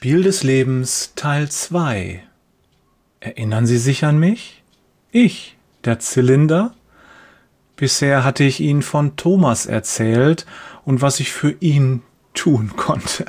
Spiel des Lebens Teil 2. Erinnern Sie sich an mich? Ich, der Zylinder? Bisher hatte ich Ihnen von Thomas erzählt und was ich für ihn tun konnte.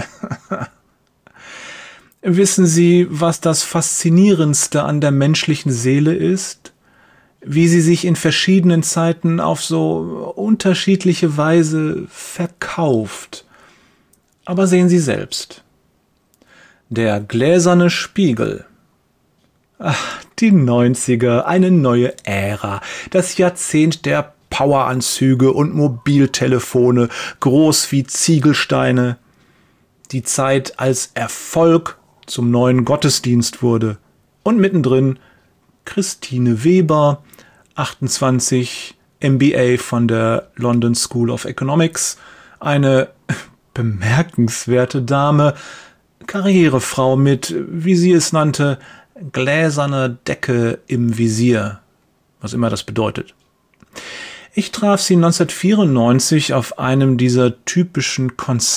Wissen Sie, was das Faszinierendste an der menschlichen Seele ist? Wie sie sich in verschiedenen Zeiten auf so unterschiedliche Weise verkauft. Aber sehen Sie selbst. Der gläserne Spiegel. Ach, die 90er, eine neue Ära, das Jahrzehnt der Poweranzüge und Mobiltelefone, groß wie Ziegelsteine. Die Zeit, als Erfolg zum neuen Gottesdienst wurde. Und mittendrin Christine Weber, 28, MBA von der London School of Economics, eine bemerkenswerte Dame, Karrierefrau mit, wie sie es nannte, gläserner Decke im Visier, was immer das bedeutet. Ich traf sie 1994 auf einem dieser typischen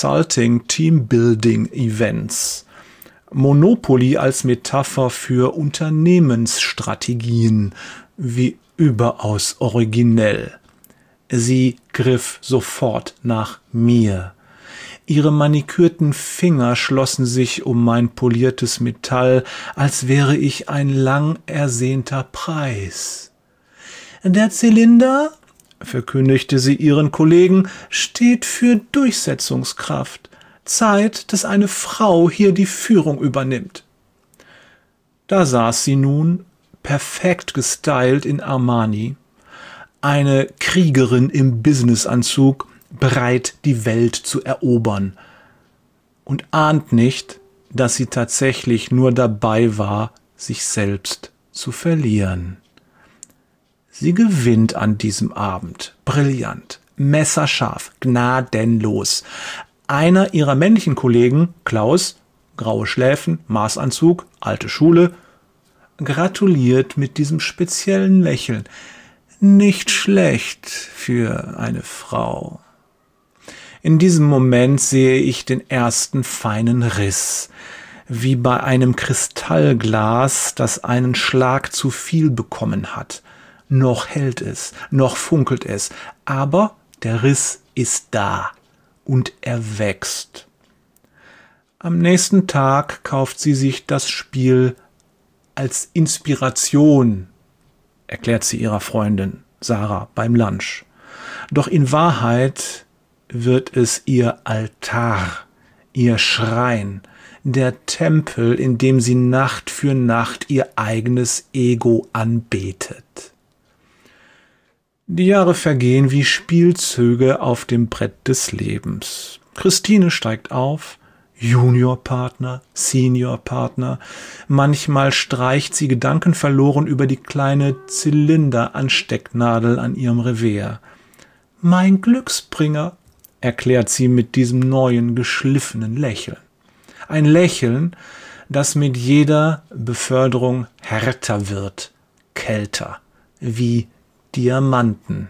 Consulting-Teambuilding-Events. Monopoly als Metapher für Unternehmensstrategien, wie überaus originell. Sie griff sofort nach mir. Ihre manikürten Finger schlossen sich um mein poliertes Metall, als wäre ich ein lang ersehnter Preis. Der Zylinder, verkündigte sie ihren Kollegen, steht für Durchsetzungskraft. Zeit, dass eine Frau hier die Führung übernimmt. Da saß sie nun, perfekt gestylt in Armani, eine Kriegerin im Businessanzug, bereit, die Welt zu erobern, und ahnt nicht, dass sie tatsächlich nur dabei war, sich selbst zu verlieren. Sie gewinnt an diesem Abend, brillant, messerscharf, gnadenlos. Einer ihrer männlichen Kollegen, Klaus, graue Schläfen, Maßanzug, alte Schule, gratuliert mit diesem speziellen Lächeln. Nicht schlecht für eine Frau. In diesem Moment sehe ich den ersten feinen Riss, wie bei einem Kristallglas, das einen Schlag zu viel bekommen hat. Noch hält es, noch funkelt es, aber der Riss ist da und er wächst. Am nächsten Tag kauft sie sich das Spiel als Inspiration, erklärt sie ihrer Freundin Sarah beim Lunch. Doch in Wahrheit wird es ihr Altar, ihr Schrein, der Tempel, in dem sie Nacht für Nacht ihr eigenes Ego anbetet. Die Jahre vergehen wie Spielzüge auf dem Brett des Lebens. Christine steigt auf, Juniorpartner, Seniorpartner. Manchmal streicht sie gedankenverloren über die kleine Zylinder-Anstecknadel an ihrem Revers. Mein Glücksbringer, erklärt sie mit diesem neuen, geschliffenen Lächeln. Ein Lächeln, das mit jeder Beförderung härter wird, kälter, wie Diamanten.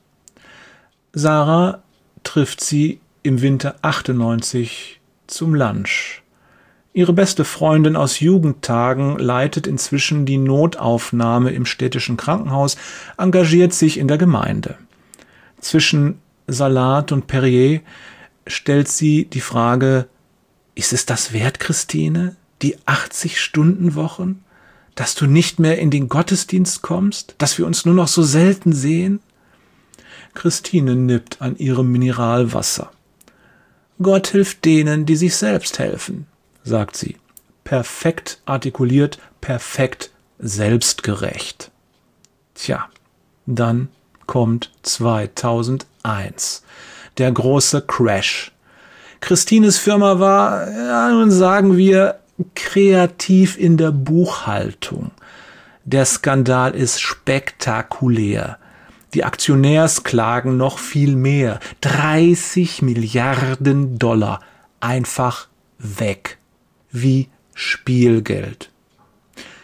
Sarah trifft sie im Winter 98 zum Lunch. Ihre beste Freundin aus Jugendtagen leitet inzwischen die Notaufnahme im städtischen Krankenhaus, engagiert sich in der Gemeinde. Zwischen Salat und Perrier stellt sie die Frage, ist es das wert, Christine, die 80-Stunden-Wochen? Dass du nicht mehr in den Gottesdienst kommst? Dass wir uns nur noch so selten sehen? Christine nippt an ihrem Mineralwasser. Gott hilft denen, die sich selbst helfen, sagt sie. Perfekt artikuliert, perfekt selbstgerecht. Tja, dann kommt 2001. Der große Crash. Christines Firma war, ja, nun sagen wir, kreativ in der Buchhaltung. Der Skandal ist spektakulär. Die Aktionärsklagen noch viel mehr. 30 Milliarden $, einfach weg. Wie Spielgeld.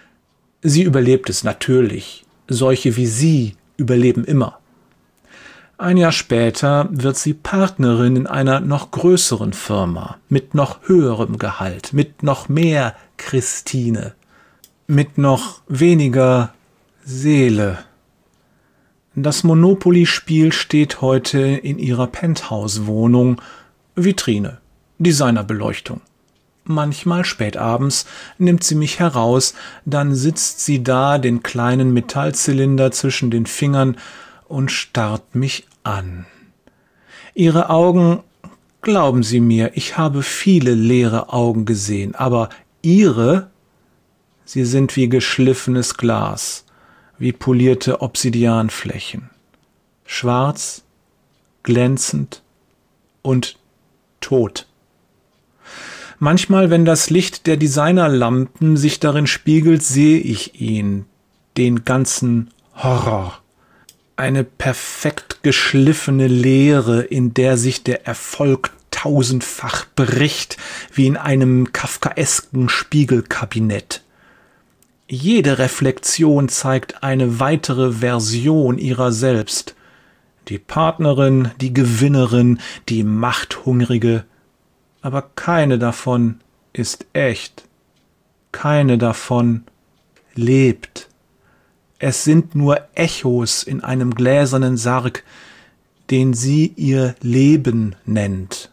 Sie überlebt es natürlich. Solche wie sie überleben immer. Ein Jahr später wird sie Partnerin in einer noch größeren Firma, mit noch höherem Gehalt, mit noch mehr Christine, mit noch weniger Seele. Das Monopoly-Spiel steht heute in ihrer Penthouse-Wohnung, Vitrine, Designerbeleuchtung. Manchmal spätabends nimmt sie mich heraus, dann sitzt sie da, den kleinen Metallzylinder zwischen den Fingern und starrt mich an. Ihre Augen, glauben Sie mir, ich habe viele leere Augen gesehen, aber ihre, sie sind wie geschliffenes Glas, wie polierte Obsidianflächen. Schwarz, glänzend und tot. Manchmal, wenn das Licht der Designerlampen sich darin spiegelt, sehe ich ihn, den ganzen Horror. Eine perfekt geschliffene Leere, in der sich der Erfolg tausendfach bricht, wie in einem kafkaesken Spiegelkabinett. Jede Reflexion zeigt eine weitere Version ihrer selbst. Die Partnerin, die Gewinnerin, die Machthungrige. Aber keine davon ist echt. Keine davon lebt. Es sind nur Echos in einem gläsernen Sarg, den sie ihr Leben nennt.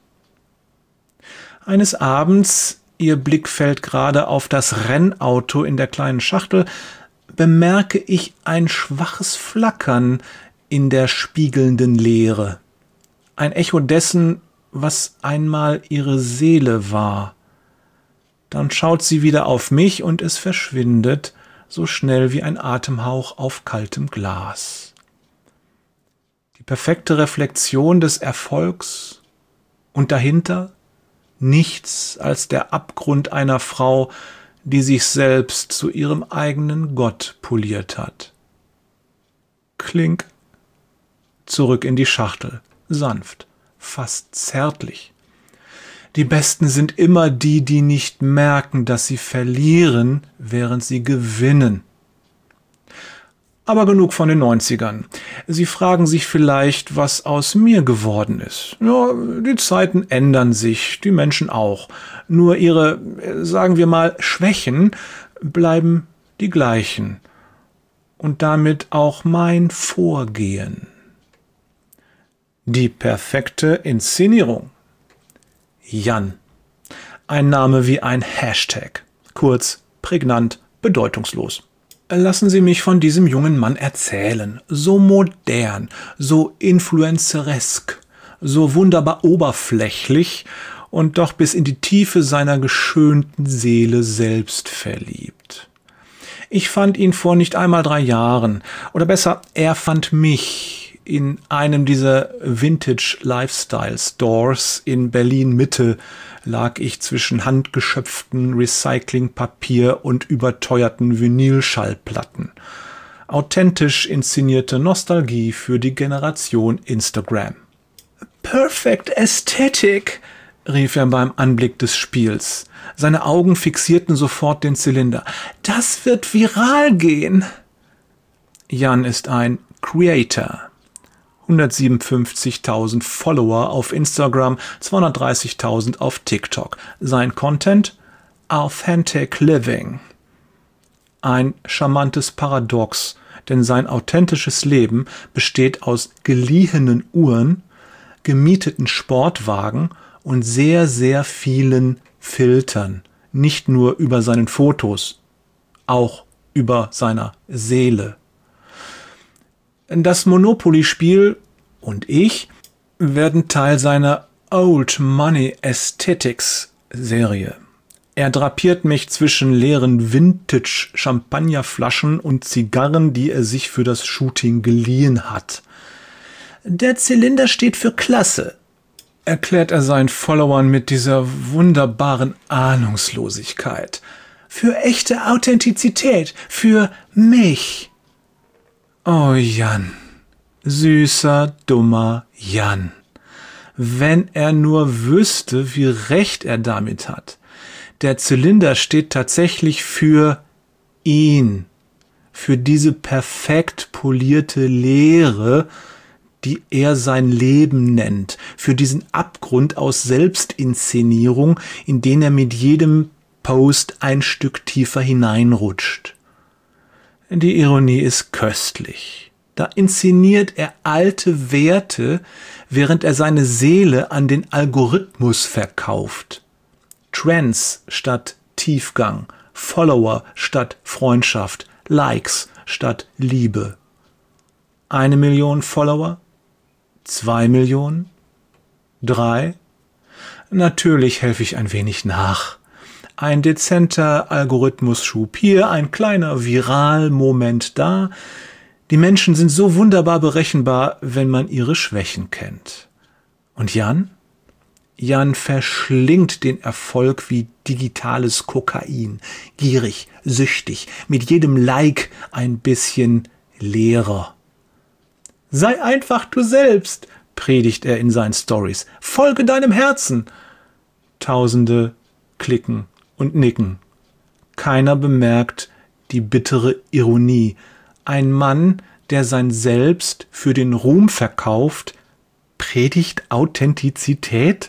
Eines Abends, ihr Blick fällt gerade auf das Rennauto in der kleinen Schachtel, bemerke ich ein schwaches Flackern in der spiegelnden Leere. Ein Echo dessen, was einmal ihre Seele war. Dann schaut sie wieder auf mich und es verschwindet, so schnell wie ein Atemhauch auf kaltem Glas. Die perfekte Reflexion des Erfolgs und dahinter nichts als der Abgrund einer Frau, die sich selbst zu ihrem eigenen Gott poliert hat. Klink, zurück in die Schachtel, sanft, fast zärtlich. Die Besten sind immer die, die nicht merken, dass sie verlieren, während sie gewinnen. Aber genug von den 90ern. Sie fragen sich vielleicht, was aus mir geworden ist. Ja, die Zeiten ändern sich, die Menschen auch. Nur ihre, sagen wir mal, Schwächen bleiben die gleichen. Und damit auch mein Vorgehen. Die perfekte Inszenierung. Jan. Ein Name wie ein Hashtag. Kurz, prägnant, bedeutungslos. Lassen Sie mich von diesem jungen Mann erzählen. So modern, so influenceresk, so wunderbar oberflächlich und doch bis in die Tiefe seiner geschönten Seele selbst verliebt. Ich fand ihn vor nicht einmal 3 Jahren. Oder besser, er fand mich in einem dieser Vintage-Lifestyle-Stores in Berlin-Mitte lag ich zwischen handgeschöpften Recyclingpapier und überteuerten Vinylschallplatten. Authentisch inszenierte Nostalgie für die Generation Instagram. Perfect Aesthetic, rief er beim Anblick des Spiels. Seine Augen fixierten sofort den Zylinder. Das wird viral gehen. Jan ist ein Creator. 157.000 Follower auf Instagram, 230.000 auf TikTok. Sein Content? Authentic Living. Ein charmantes Paradox, denn sein authentisches Leben besteht aus geliehenen Uhren, gemieteten Sportwagen und sehr, sehr vielen Filtern. Nicht nur über seinen Fotos, auch über seiner Seele. Das Monopoly-Spiel und ich werden Teil seiner Old Money Aesthetics Serie. Er drapiert mich zwischen leeren Vintage-Champagnerflaschen und Zigarren, die er sich für das Shooting geliehen hat. Der Zylinder steht für Klasse, erklärt er seinen Followern mit dieser wunderbaren Ahnungslosigkeit. Für echte Authentizität, für mich. Oh Jan, süßer, dummer Jan. Wenn er nur wüsste, wie recht er damit hat. Der Zylinder steht tatsächlich für ihn, für diese perfekt polierte Leere, die er sein Leben nennt, für diesen Abgrund aus Selbstinszenierung, in den er mit jedem Post ein Stück tiefer hineinrutscht. Die Ironie ist köstlich. Da inszeniert er alte Werte, während er seine Seele an den Algorithmus verkauft. Trends statt Tiefgang, Follower statt Freundschaft, Likes statt Liebe. 1 Million Follower? 2 Millionen? 3? Natürlich helfe ich ein wenig nach. Ein dezenter Algorithmusschub hier, ein kleiner Viral-Moment da. Die Menschen sind so wunderbar berechenbar, wenn man ihre Schwächen kennt. Und Jan? Jan verschlingt den Erfolg wie digitales Kokain. Gierig, süchtig, mit jedem Like ein bisschen leerer. Sei einfach du selbst, predigt er in seinen Stories. Folge deinem Herzen. Tausende klicken und nicken. Keiner bemerkt die bittere Ironie. Ein Mann, der sein Selbst für den Ruhm verkauft, predigt Authentizität?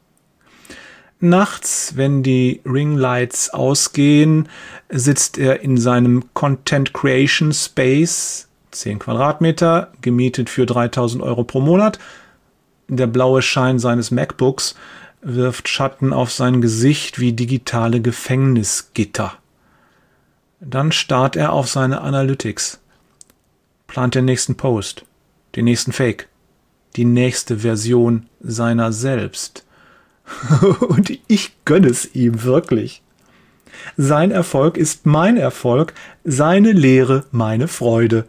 Nachts, wenn die Ringlights ausgehen, sitzt er in seinem Content Creation Space, 10 Quadratmeter, gemietet für 3.000 Euro pro Monat. Der blaue Schein seines MacBooks wirft Schatten auf sein Gesicht wie digitale Gefängnisgitter. Dann starrt er auf seine Analytics, plant den nächsten Post, den nächsten Fake, die nächste Version seiner selbst. Und ich gönne es ihm wirklich. Sein Erfolg ist mein Erfolg, seine Lehre meine Freude.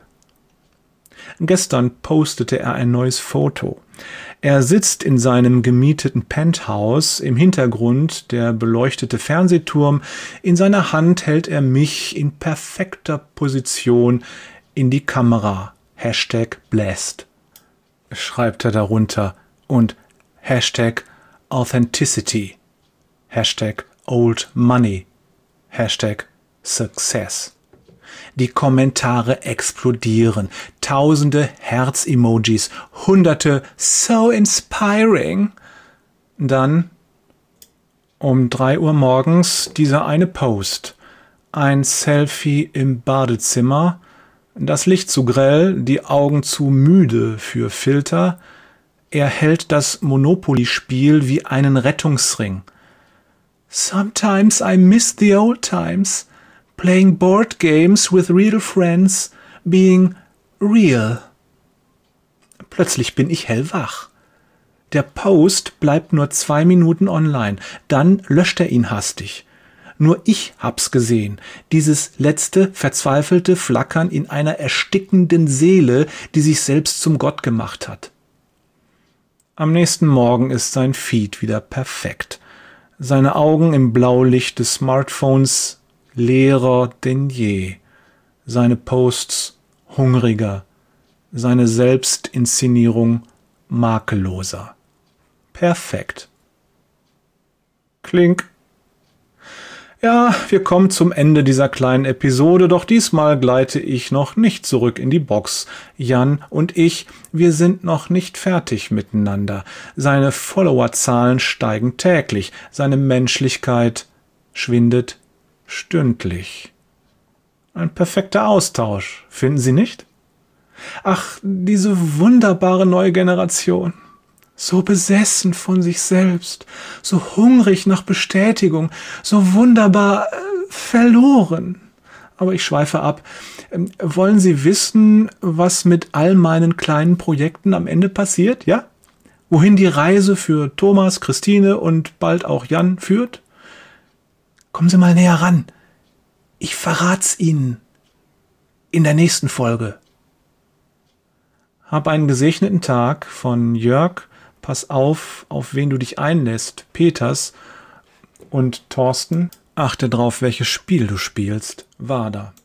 Gestern postete er ein neues Foto. Er sitzt in seinem gemieteten Penthouse, im Hintergrund der beleuchtete Fernsehturm, in seiner Hand hält er mich in perfekter Position in die Kamera. #blessed, schreibt er darunter, und #Authenticity, #Old Money, #Success. Die Kommentare explodieren. Tausende Herz-Emojis, Hunderte so inspiring. Dann um 3 Uhr morgens dieser eine Post. Ein Selfie im Badezimmer. Das Licht zu grell, die Augen zu müde für Filter. Er hält das Monopoly-Spiel wie einen Rettungsring. Sometimes I miss the old times. Playing board games with real friends, being real. Plötzlich bin ich hellwach. Der Post bleibt nur 2 Minuten online, dann löscht er ihn hastig. Nur ich hab's gesehen, dieses letzte verzweifelte Flackern in einer erstickenden Seele, die sich selbst zum Gott gemacht hat. Am nächsten Morgen ist sein Feed wieder perfekt. Seine Augen im Blaulicht des Smartphones leerer denn je, seine Posts hungriger, seine Selbstinszenierung makelloser. Perfekt. Klink. Ja, wir kommen zum Ende dieser kleinen Episode, doch diesmal gleite ich noch nicht zurück in die Box. Jan und ich, wir sind noch nicht fertig miteinander. Seine Followerzahlen steigen täglich, seine Menschlichkeit schwindet stündlich. Ein perfekter Austausch, finden Sie nicht? Ach, diese wunderbare neue Generation. So besessen von sich selbst, so hungrig nach Bestätigung, so wunderbar verloren. Aber ich schweife ab. Wollen Sie wissen, was mit all meinen kleinen Projekten am Ende passiert, ja? Wohin die Reise für Thomas, Christine und bald auch Jan führt? Kommen Sie mal näher ran. Ich verrat's Ihnen in der nächsten Folge. Hab einen gesegneten Tag von Jörg. Pass auf wen du dich einlässt. Peters und Thorsten. Achte drauf, welches Spiel du spielst. Wader.